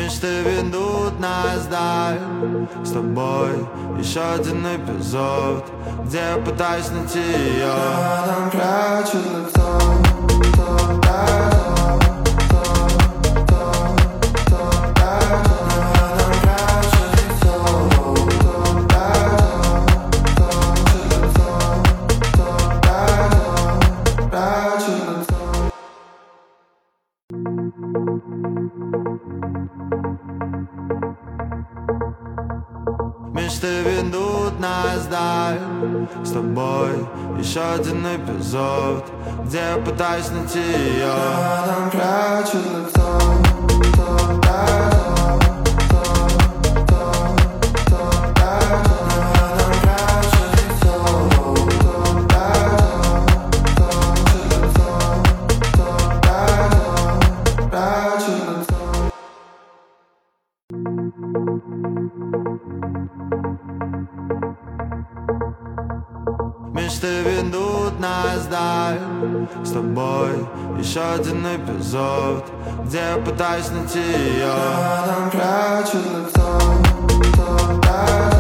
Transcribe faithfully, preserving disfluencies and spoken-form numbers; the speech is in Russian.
Мечты ведут нас вдаль. С тобой еще один эпизод, где я пытаюсь найти ее. Рядом прячу лицо, то рядом, то, то, то рядом. Рядом прячу лицо, то рядом, прячу лицо, то рядом, прячу лицо. Мечты ведут нас вдаль. С тобой еще один эпизод, где я пытаюсь найти ее. Рядом прячу лицо, то рядом, то, то, то рядом. Рядом прячу лицо, то рядом, прячу лицо, то рядом, прячу лицо. Мечты ведут нас вдаль. С тобой еще один эпизод, где я пытаюсь найти ее. Рядом прячу лицо, то рядом.